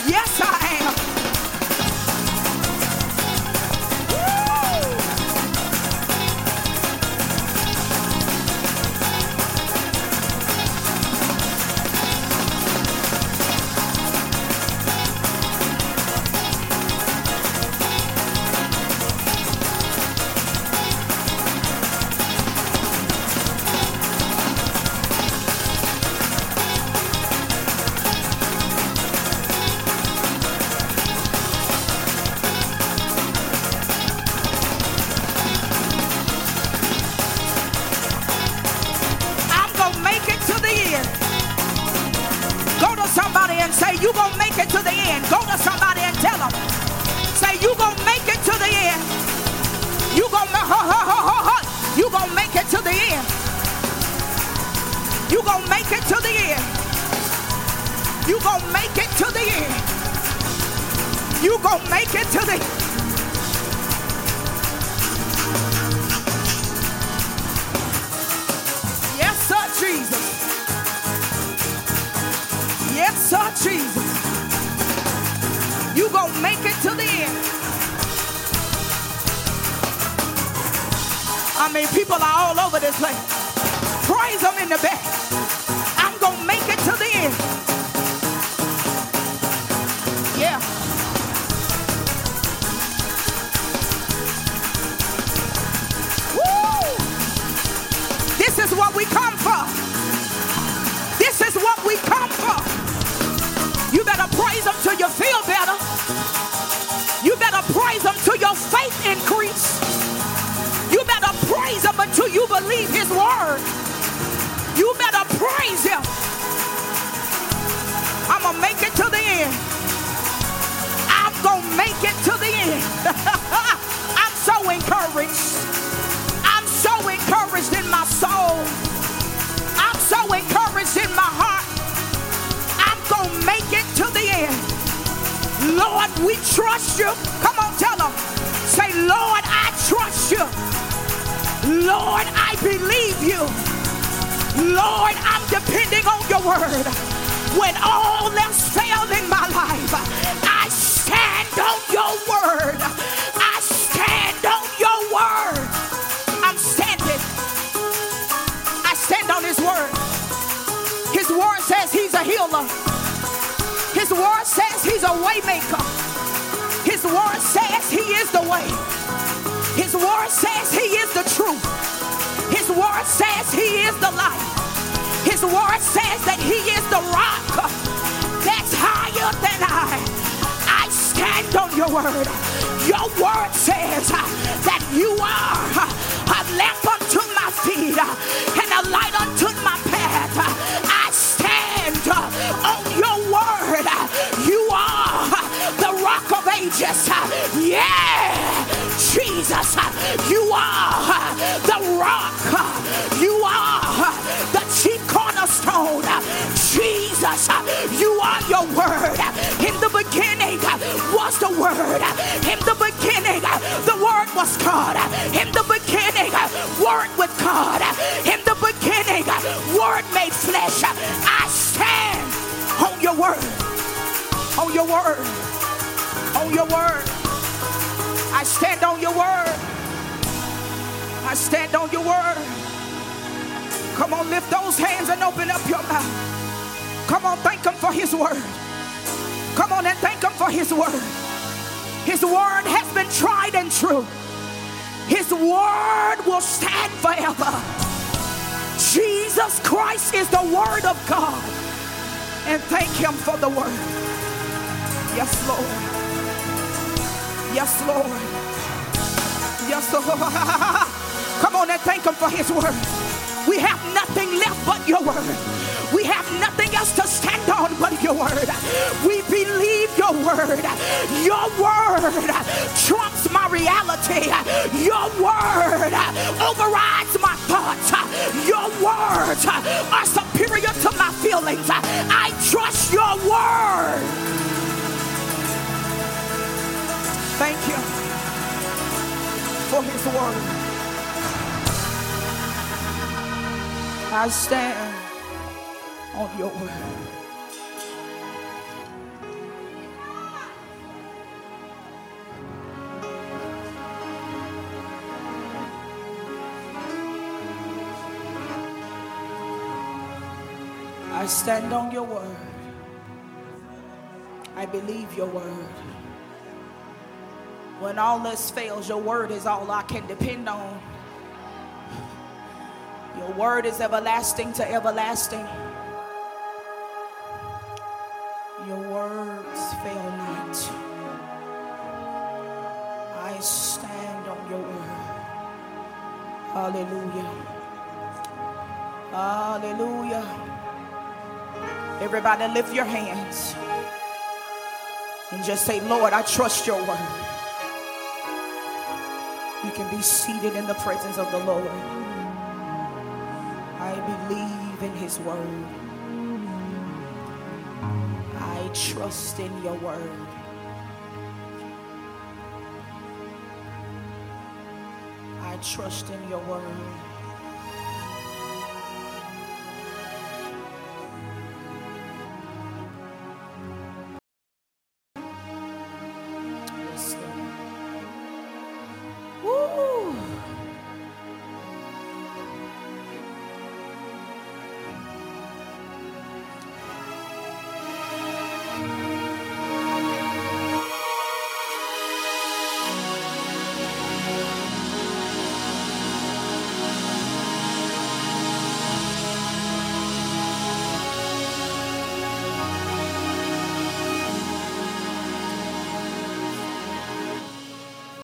Yes, I am. Say, you gonna make it to the end. Go to somebody and tell them. Say, you gonna make it to the end. You gonna you gonna make it to the end. You gonna make it to the end. You gonna make it to the end. You gonna make it to the end. Yes, sir, Jesus. Yes, sir, Jesus. You gonna make it to the end. I mean, people are all over this place. Praise them in the back. I'm gonna make it to the end. Yeah. Woo! This is what we come for. This is what we come for. You better praise him till you feel better. You better praise him till your faith increase. You better praise him until you believe his word. You better praise him. I'm going to make it to the end. I'm going to make it to the end. I'm so encouraged. I'm so encouraged in my soul. I'm so encouraged in my heart. I'm going to make it to the end. Lord, we trust you. Come on, tell them. Say, Lord, I trust you. Lord, I believe you. Lord, I'm depending on your word. When all else failed in my life, I stand on your word. I stand on your word. I'm standing. I stand on his word. His word says he's a healer. His word says he's a way maker. His word says he is the way. His word says he is the truth. His word says he is the light. His word says that he is the rock that's higher than I stand on your word. Your word says that you are a lamp unto my feet and a light unto my path. I stand on your word. You are the rock of ages. Yeah, Jesus, you are the rock. You are the chief cornerstone. Jesus, you are your word. In the beginning was the word. In the beginning, the word was God. In the beginning, word with God. In the beginning, word made flesh. I stand on your word. On your word. On your word. I stand on your word. I stand on your word. Come on, lift those hands and open up your mouth. Come on, thank him for his word. Come on and thank him for his word. His word has been tried and true. His word will stand forever. Jesus Christ is the word of God. And thank him for the word. Yes, Lord. Yes, Lord. Yes, Lord. Come on and thank him for his word. We have nothing left but your word. We have nothing else to stand on but your word. We believe your word. Your word trumps my reality. Your word overrides my thoughts. Your words are superior to my feelings. I trust your word. Thank you for his word. I stand on your word. I stand on your word. I believe your word. When all else fails, your word is all I can depend on. Your word is everlasting to everlasting. Your words fail not. I stand on your word. Hallelujah. Hallelujah. Everybody lift your hands and just say, Lord, I trust your word. You can be seated in the presence of the Lord. I believe in his word. I trust in your word. I trust in your word.